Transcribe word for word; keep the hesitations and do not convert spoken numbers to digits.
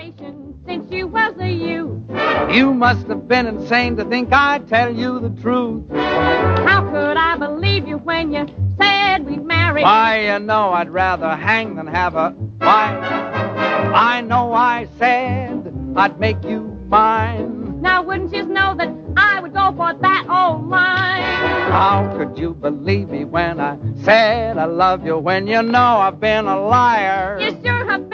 conversation since you was a youth. You must have been insane to think I'd tell you the truth. How could I believe you when you said we'd marry? Why, you know I'd rather hang than have a wife. I know I said I'd make you mine. Now wouldn't you know that I would go for that old line? How could you believe me when I said I love you when you know I've been a liar? You sure have been